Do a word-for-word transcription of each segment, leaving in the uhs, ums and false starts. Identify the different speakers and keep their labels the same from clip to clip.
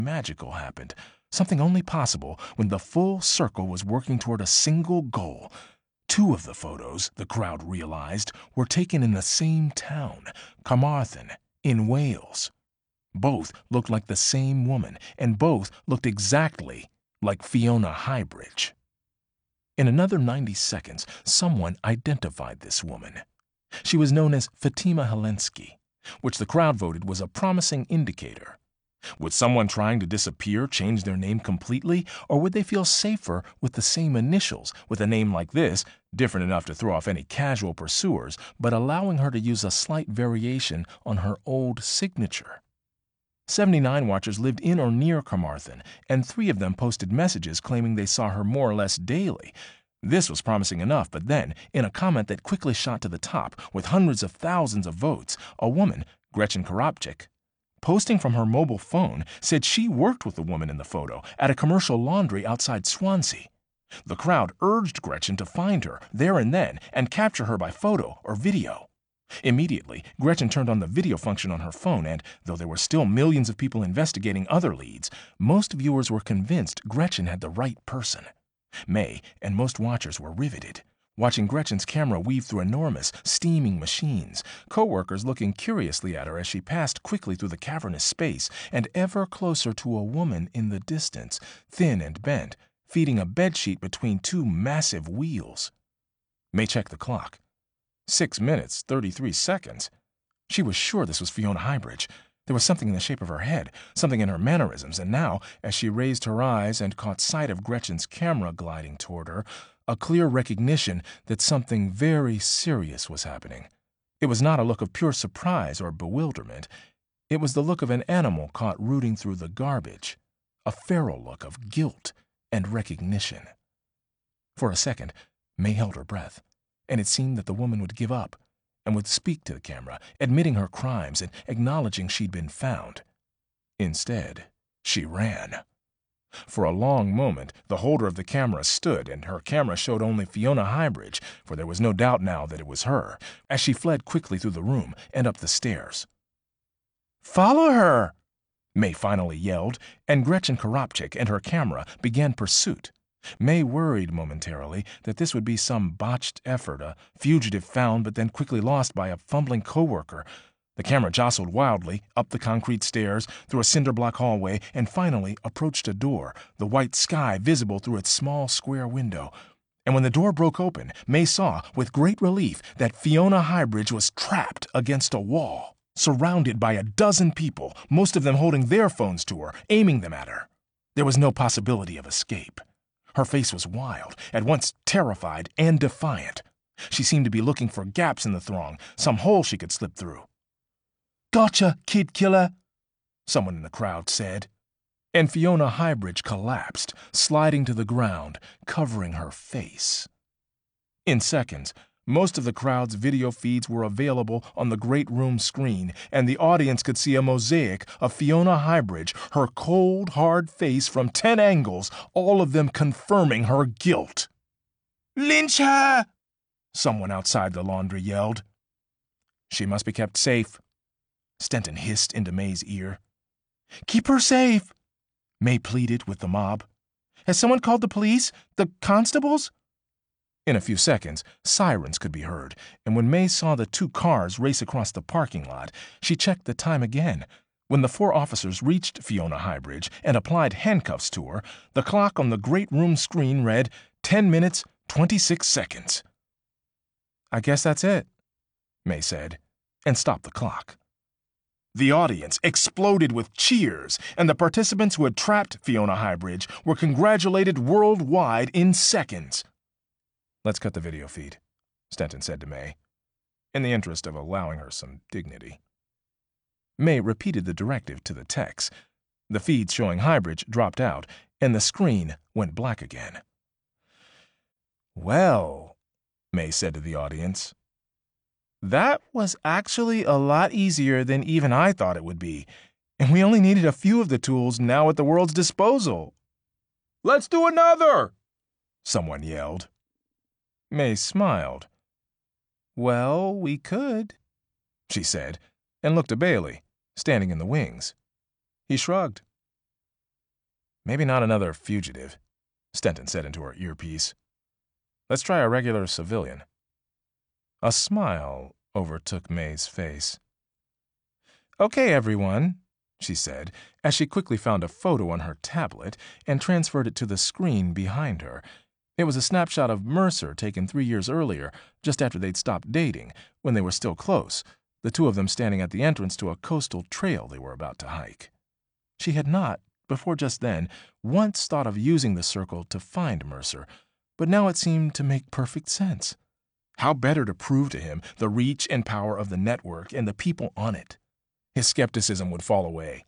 Speaker 1: magical happened, something only possible when the full circle was working toward a single goal. Two of the photos, the crowd realized, were taken in the same town, Carmarthen, in Wales. Both looked like the same woman, and both looked exactly like Fiona Highbridge. In another ninety seconds, someone identified this woman. She was known as Fatima Helensky, which the crowd voted was a promising indicator. Would someone trying to disappear change their name completely, or would they feel safer with the same initials, with a name like this, different enough to throw off any casual pursuers, but allowing her to use a slight variation on her old signature? seventy-nine watchers lived in or near Carmarthen, and three of them posted messages claiming they saw her more or less daily. This was promising enough, but then, in a comment that quickly shot to the top with hundreds of thousands of votes, a woman, Gretchen Karapchik, posting from her mobile phone, said she worked with the woman in the photo at a commercial laundry outside Swansea. The crowd urged Gretchen to find her there and then and capture her by photo or video. Immediately, Gretchen turned on the video function on her phone, and though there were still millions of people investigating other leads, most viewers were convinced Gretchen had the right person. May and most watchers were riveted, watching Gretchen's camera weave through enormous, steaming machines, co-workers looking curiously at her as she passed quickly through the cavernous space and ever closer to a woman in the distance, thin and bent, feeding a bedsheet between two massive wheels. May checked the clock. Six minutes, thirty-three seconds. She was sure this was Fiona Highbridge. There was something in the shape of her head, something in her mannerisms, and now, as she raised her eyes and caught sight of Gretchen's camera gliding toward her, a clear recognition that something very serious was happening. It was not a look of pure surprise or bewilderment. It was the look of an animal caught rooting through the garbage, a feral look of guilt and recognition. For a second, May held her breath, and it seemed that the woman would give up and would speak to the camera, admitting her crimes and acknowledging she'd been found. Instead, she ran. For a long moment, the holder of the camera stood, and her camera showed only Fiona Highbridge, for there was no doubt now that it was her, as she fled quickly through the room and up the stairs. "Follow her!" May finally yelled, and Gretchen Karapchik and her camera began pursuit. May worried momentarily that this would be some botched effort, a fugitive found but then quickly lost by a fumbling coworker. The camera jostled wildly up the concrete stairs, through a cinder block hallway, and finally approached a door, the white sky visible through its small square window. And when the door broke open, May saw, with great relief, that Fiona Highbridge was trapped against a wall, surrounded by a dozen people, most of them holding their phones to her, aiming them at her. There was no possibility of escape. Her face was wild, at once terrified and defiant. She seemed to be looking for gaps in the throng, some hole she could slip through. "Gotcha, kid killer," someone in the crowd said. And Fiona Highbridge collapsed, sliding to the ground, covering her face. In seconds, most of the crowd's video feeds were available on the great room screen, and the audience could see a mosaic of Fiona Highbridge, her cold, hard face from ten angles, all of them confirming her guilt. "Lynch her!" someone outside the laundry yelled. "She must be kept safe," Stenton hissed into May's ear. "Keep her safe," May pleaded with the mob. "Has someone called the police? The constables?" In a few seconds, sirens could be heard, and when May saw the two cars race across the parking lot, she checked the time again. When the four officers reached Fiona Highbridge and applied handcuffs to her, the clock on the great room screen read ten minutes, twenty-six seconds. "I guess that's it," May said, and stopped the clock. The audience exploded with cheers, and the participants who had trapped Fiona Highbridge were congratulated worldwide in seconds. "Let's cut the video feed," Stenton said to May, in the interest of allowing her some dignity. May repeated the directive to the techs. The feeds showing Highbridge dropped out, and the screen went black again. "Well," May said to the audience, "that was actually a lot easier than even I thought it would be, and we only needed a few of the tools now at the world's disposal." "Let's do another!" someone yelled. May smiled. "Well, we could," she said, and looked at Bailey, standing in the wings. He shrugged. Maybe not another fugitive, Stenton said into her earpiece. Let's try a regular civilian. A smile overtook May's face. Okay, everyone, she said, as she quickly found a photo on her tablet and transferred it to the screen behind her. It was a snapshot of Mercer taken three years earlier, just after they'd stopped dating, when they were still close, the two of them standing at the entrance to a coastal trail they were about to hike. She had not, before just then, once thought of using the circle to find Mercer, but now it seemed to make perfect sense. How better to prove to him the reach and power of the network and the people on it? His skepticism would fall away.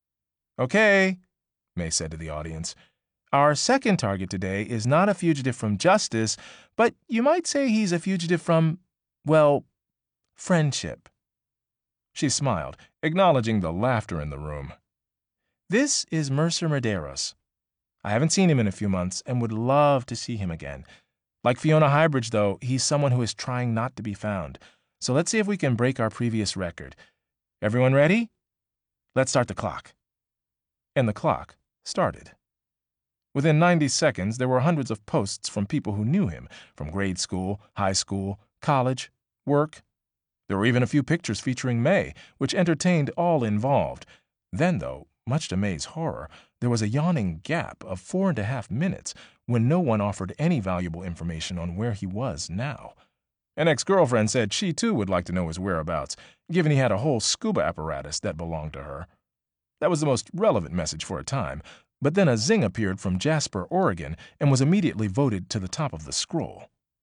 Speaker 1: Okay, May said to the audience. Our second target today is not a fugitive from justice, but you might say he's a fugitive from, well, friendship. She smiled, acknowledging the laughter in the room. This is Mercer Medeiros. I haven't seen him in a few months and would love to see him again. Like Fiona Highbridge, though, he's someone who is trying not to be found. So let's see if we can break our previous record. Everyone ready? Let's start the clock. And the clock started. Within ninety seconds, there were hundreds of posts from people who knew him, from grade school, high school, college, work. There were even a few pictures featuring May, which entertained all involved. Then, though, much to May's horror, there was a yawning gap of four and a half minutes when no one offered any valuable information on where he was now. An ex-girlfriend said she too would like to know his whereabouts, given he had a whole scuba apparatus that belonged to her. That was the most relevant message for a time, but then a zing appeared from Jasper, Oregon, and was immediately voted to the top of the scroll.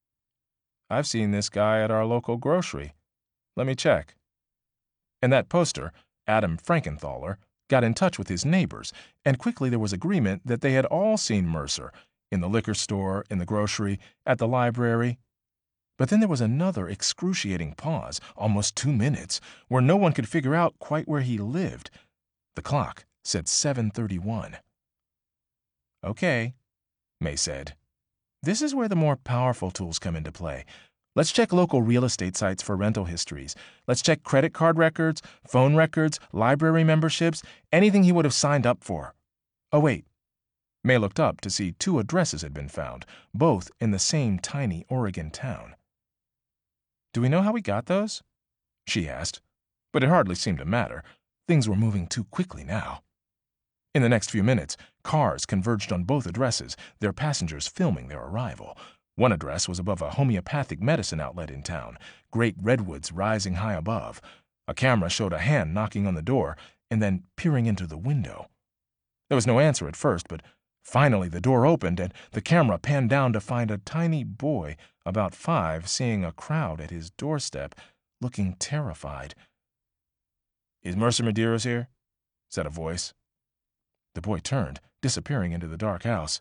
Speaker 1: I've seen this guy at our local grocery. Let me check. And that poster, Adam Frankenthaler, got in touch with his neighbors, and quickly there was agreement that they had all seen Mercer, in the liquor store, in the grocery, at the library. But then there was another excruciating pause, almost two minutes, where no one could figure out quite where he lived. The clock said seven thirty-one. Okay, May said. This is where the more powerful tools come into play. Let's check local real estate sites for rental histories. Let's check credit card records, phone records, library memberships, anything he would have signed up for. Oh, wait. May looked up to see two addresses had been found, both in the same tiny Oregon town. Do we know how we got those? She asked, but it hardly seemed to matter. Things were moving too quickly now. In the next few minutes, cars converged on both addresses, their passengers filming their arrival. One address was above a homeopathic medicine outlet in town, great redwoods rising high above. A camera showed a hand knocking on the door and then peering into the window. There was no answer at first, but finally the door opened and the camera panned down to find a tiny boy, about five, seeing a crowd at his doorstep, looking terrified. Is Mercer Medeiros here? Said a voice. The boy turned, disappearing into the dark house.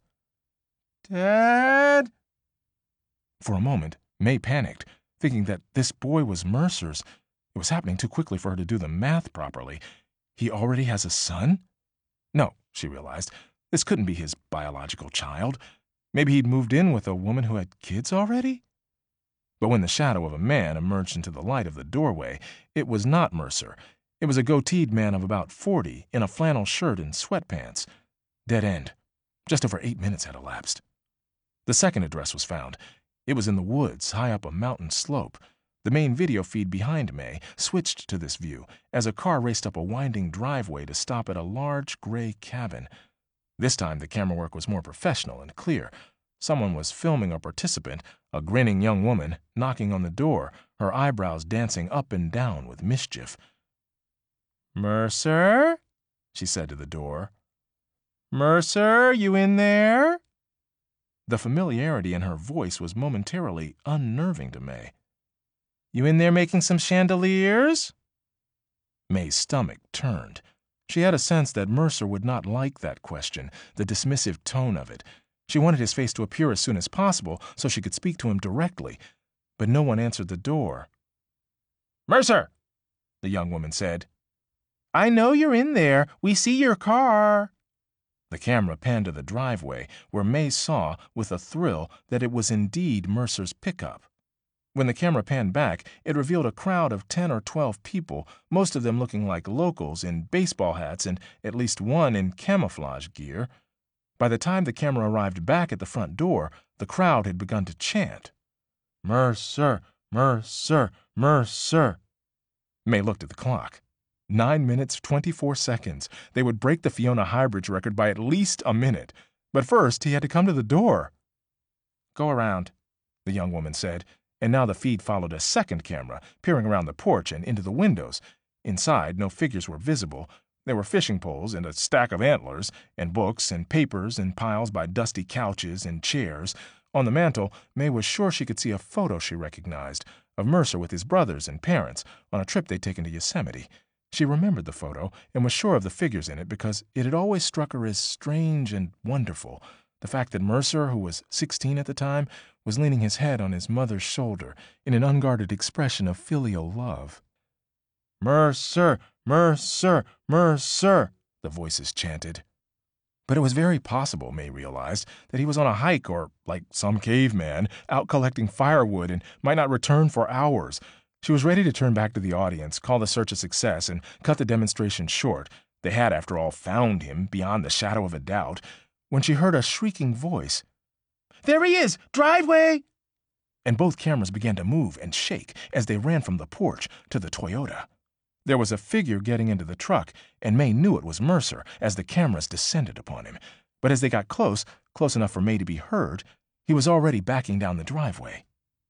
Speaker 1: Dad? For a moment, May panicked, thinking that this boy was Mercer's. It was happening too quickly for her to do the math properly. He already has a son? No, she realized. This couldn't be his biological child. Maybe he'd moved in with a woman who had kids already? But when the shadow of a man emerged into the light of the doorway, it was not Mercer. It was a goateed man of about forty, in a flannel shirt and sweatpants. Dead end. Just over eight minutes had elapsed. The second address was found. It was in the woods, high up a mountain slope. The main video feed behind May switched to this view as a car raced up a winding driveway to stop at a large gray cabin. This time the camera work was more professional and clear. Someone was filming a participant, a grinning young woman, knocking on the door, her eyebrows dancing up and down with mischief. "Mercer?" she said to the door. "Mercer, you in there?" The familiarity in her voice was momentarily unnerving to May. "You in there making some chandeliers?" May's stomach turned. She had a sense that Mercer would not like that question, the dismissive tone of it. She wanted his face to appear as soon as possible so she could speak to him directly, but no one answered the door. "Mercer!" the young woman said. "I know you're in there. We see your car." The camera panned to the driveway, where May saw, with a thrill, that it was indeed Mercer's pickup. When the camera panned back, it revealed a crowd of ten or twelve people, most of them looking like locals in baseball hats and at least one in camouflage gear. By the time the camera arrived back at the front door, the crowd had begun to chant, "Mercer, Mercer, Mercer." May looked at the clock. Nine minutes, twenty-four seconds. They would break the Fiona Highbridge record by at least a minute. But first, he had to come to the door. "Go around," the young woman said, and now the feed followed a second camera, peering around the porch and into the windows. Inside, no figures were visible. There were fishing poles and a stack of antlers, and books and papers in piles by dusty couches and chairs. On the mantel, May was sure she could see a photo she recognized, of Mercer with his brothers and parents on a trip they'd taken to Yosemite. She remembered the photo and was sure of the figures in it because it had always struck her as strange and wonderful. The fact that Mercer, who was sixteen at the time, was leaning his head on his mother's shoulder in an unguarded expression of filial love. "Mercer, Mercer, Mercer," the voices chanted. But it was very possible, May realized, that he was on a hike or, like some caveman, out collecting firewood and might not return for hours. She was ready to turn back to the audience, call the search a success, and cut the demonstration short. They had, after all, found him beyond the shadow of a doubt, when she heard a shrieking voice. "There he is! Driveway!" And both cameras began to move and shake as they ran from the porch to the Toyota. There was a figure getting into the truck, and May knew it was Mercer as the cameras descended upon him. But as they got close, close enough for May to be heard, he was already backing down the driveway.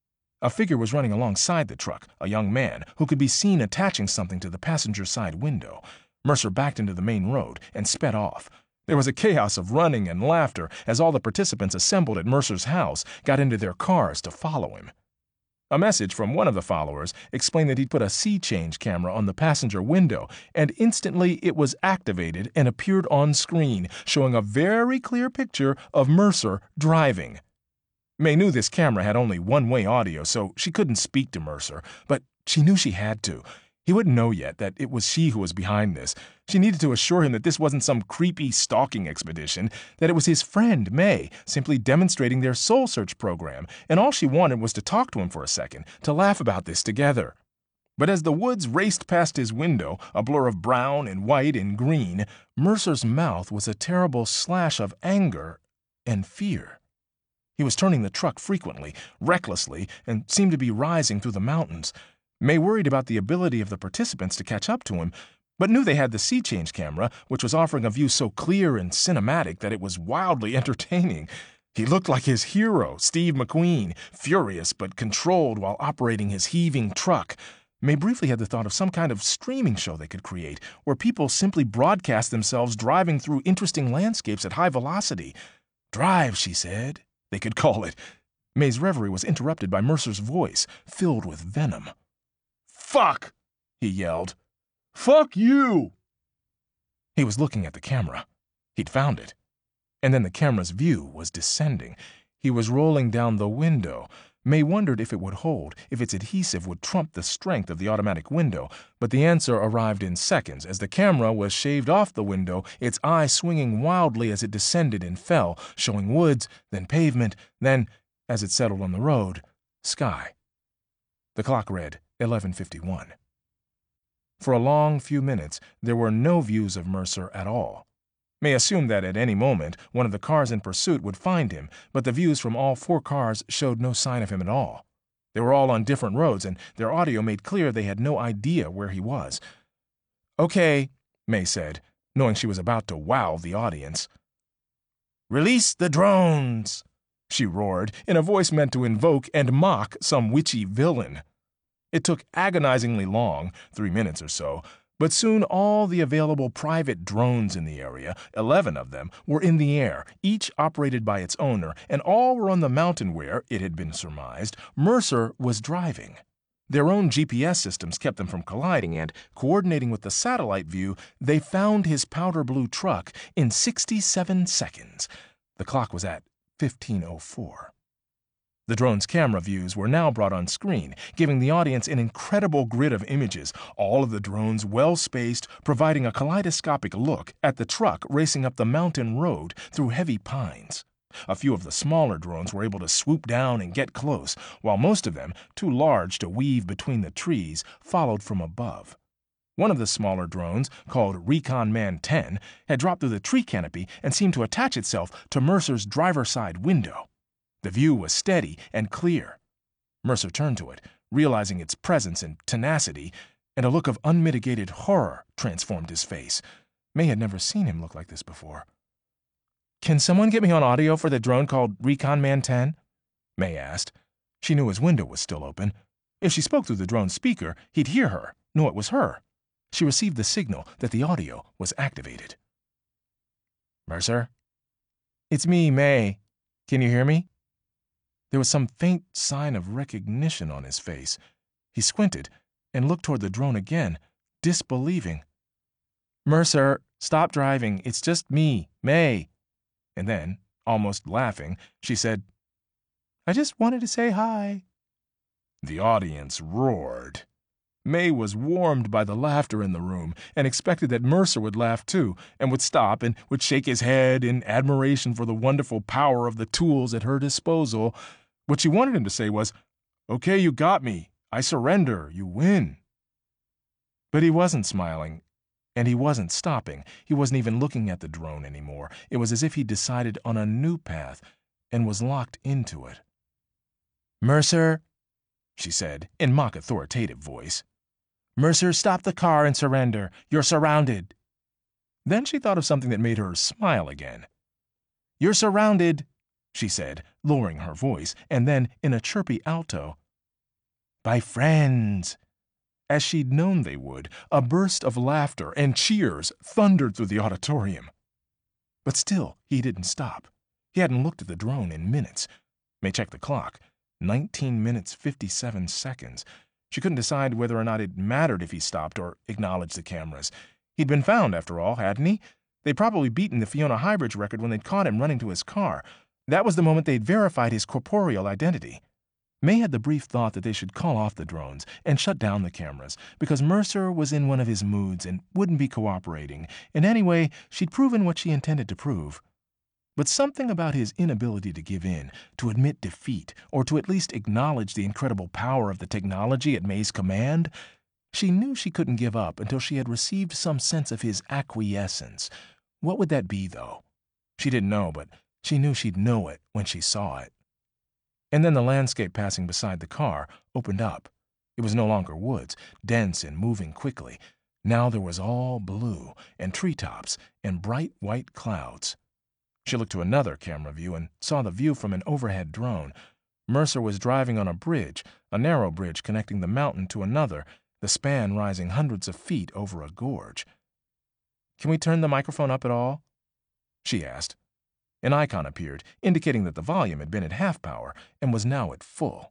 Speaker 1: A figure was running alongside the truck, a young man who could be seen attaching something to the passenger side window. Mercer backed into the main road and sped off. There was a chaos of running and laughter as all the participants assembled at Mercer's house got into their cars to follow him. A message from one of the followers explained that he'd put a sea change camera on the passenger window, and instantly it was activated and appeared on screen, showing a very clear picture of Mercer driving. May knew this camera had only one-way audio, so she couldn't speak to Mercer, but she knew she had to. He wouldn't know yet that it was she who was behind this. She needed to assure him that this wasn't some creepy stalking expedition, that it was his friend, May, simply demonstrating their soul search program, and all she wanted was to talk to him for a second, to laugh about this together. But as the woods raced past his window, a blur of brown and white and green, Mercer's mouth was a terrible slash of anger and fear. He was turning the truck frequently, recklessly, and seemed to be rising through the mountains. May worried about the ability of the participants to catch up to him, but knew they had the sea change camera, which was offering a view so clear and cinematic that it was wildly entertaining. He looked like his hero, Steve McQueen, furious but controlled while operating his heaving truck. May briefly had the thought of some kind of streaming show they could create, where people simply broadcast themselves driving through interesting landscapes at high velocity. Drive, she said. They could call it. May's reverie was interrupted by Mercer's voice, filled with venom. "Fuck!" he yelled. "Fuck you!" He was looking at the camera. He'd found it. And then the camera's view was descending. He was rolling down the window. May wondered if it would hold, if its adhesive would trump the strength of the automatic window, but the answer arrived in seconds as the camera was shaved off the window, its eye swinging wildly as it descended and fell, showing woods, then pavement, then, as it settled on the road, sky. The clock read eleven fifty-one. For a long few minutes, there were no views of Mercer at all. May assumed that at any moment one of the cars in pursuit would find him, but the views from all four cars showed no sign of him at all. They were all on different roads, and their audio made clear they had no idea where he was. "Okay," May said, knowing she was about to wow the audience. "Release the drones!" she roared, in a voice meant to invoke and mock some witchy villain. It took agonizingly long, three minutes or so, but soon all the available private drones in the area, eleven of them, were in the air, each operated by its owner, and all were on the mountain where, it had been surmised, Mercer was driving. Their own G P S systems kept them from colliding, and, coordinating with the satellite view, they found his powder blue truck in sixty-seven seconds. The clock was at fifteen oh four. The drone's camera views were now brought on screen, giving the audience an incredible grid of images, all of the drones well-spaced, providing a kaleidoscopic look at the truck racing up the mountain road through heavy pines. A few of the smaller drones were able to swoop down and get close, while most of them, too large to weave between the trees, followed from above. One of the smaller drones, called Recon Man ten, had dropped through the tree canopy and seemed to attach itself to Mercer's driver's side window. The view was steady and clear. Mercer turned to it, realizing its presence and tenacity, and a look of unmitigated horror transformed his face. May had never seen him look like this before. "Can someone get me on audio for the drone called Recon Man ten? May asked. She knew his window was still open. If she spoke through the drone's speaker, he'd hear her, know it was her. She received the signal that the audio was activated. "Mercer? It's me, May. Can you hear me?" There was some faint sign of recognition on his face. He squinted and looked toward the drone again, disbelieving. "Mercer, stop driving. It's just me, May." And then, almost laughing, she said, "I just wanted to say hi." The audience roared. May was warmed by the laughter in the room and expected that Mercer would laugh too and would stop and would shake his head in admiration for the wonderful power of the tools at her disposal. What she wanted him to say was, "Okay, you got me. I surrender. You win." But he wasn't smiling, and he wasn't stopping. He wasn't even looking at the drone anymore. It was as if he decided on a new path and was locked into it. "Mercer," she said in mock authoritative voice. "Mercer, stop the car and surrender. You're surrounded." Then she thought of something that made her smile again. "You're surrounded," she said, lowering her voice, and then, in a chirpy alto, "by friends." As she'd known they would, a burst of laughter and cheers thundered through the auditorium. But still, he didn't stop. He hadn't looked at the drone in minutes. May checked the clock. Nineteen minutes, fifty-seven seconds. She couldn't decide whether or not it mattered if he stopped or acknowledged the cameras. He'd been found, after all, hadn't he? They'd probably beaten the Fiona Highbridge record when they'd caught him running to his car. That was the moment they'd verified his corporeal identity. May had the brief thought that they should call off the drones and shut down the cameras, because Mercer was in one of his moods and wouldn't be cooperating, and anyway, she'd proven what she intended to prove. But something about his inability to give in, to admit defeat, or to at least acknowledge the incredible power of the technology at May's command, she knew she couldn't give up until she had received some sense of his acquiescence. What would that be, though? She didn't know, but she knew she'd know it when she saw it. And then the landscape passing beside the car opened up. It was no longer woods, dense and moving quickly. Now there was all blue, and treetops, and bright white clouds. She looked to another camera view and saw the view from an overhead drone. Mercer was driving on a bridge, a narrow bridge connecting the mountain to another, the span rising hundreds of feet over a gorge. "Can we turn the microphone up at all?" she asked. An icon appeared, indicating that the volume had been at half power and was now at full.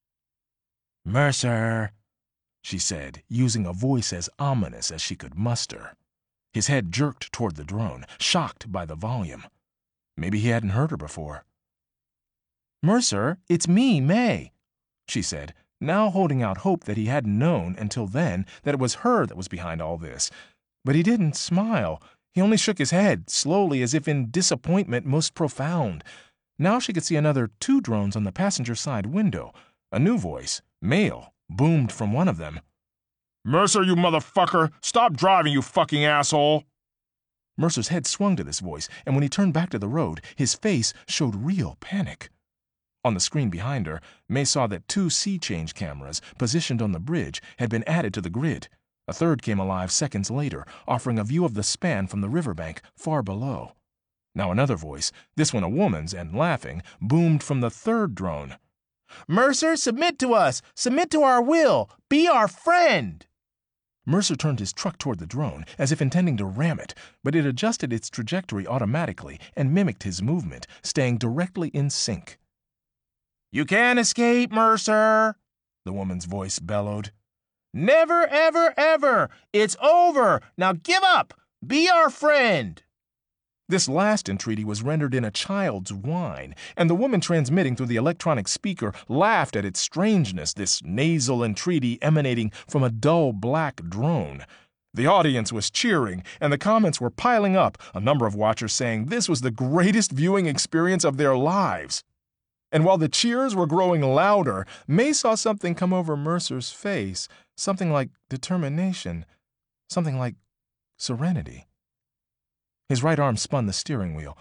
Speaker 1: "Mercer," she said, using a voice as ominous as she could muster. His head jerked toward the drone, shocked by the volume. Maybe he hadn't heard her before. "Mercer, it's me, May," she said, now holding out hope that he hadn't known until then that it was her that was behind all this. But he didn't smile. He only shook his head, slowly, as if in disappointment most profound. Now she could see another two drones on the passenger side window. A new voice, male, boomed from one of them. "Mercer, you motherfucker! Stop driving, you fucking asshole!" Mercer's head swung to this voice, and when he turned back to the road, his face showed real panic. On the screen behind her, May saw that two sea change cameras, positioned on the bridge, had been added to the grid. A third came alive seconds later, offering a view of the span from the riverbank far below. Now another voice, this one a woman's and laughing, boomed from the third drone. "Mercer, submit to us! Submit to our will! Be our friend!" Mercer turned his truck toward the drone, as if intending to ram it, but it adjusted its trajectory automatically and mimicked his movement, staying directly in sync. "You can't escape, Mercer," the woman's voice bellowed. "Never, ever, ever! It's over! Now give up! Be our friend!" This last entreaty was rendered in a child's whine, and the woman transmitting through the electronic speaker laughed at its strangeness, this nasal entreaty emanating from a dull black drone. The audience was cheering, and the comments were piling up, a number of watchers saying this was the greatest viewing experience of their lives. And while the cheers were growing louder, May saw something come over Mercer's face, something like determination. Something like serenity. His right arm spun the steering wheel,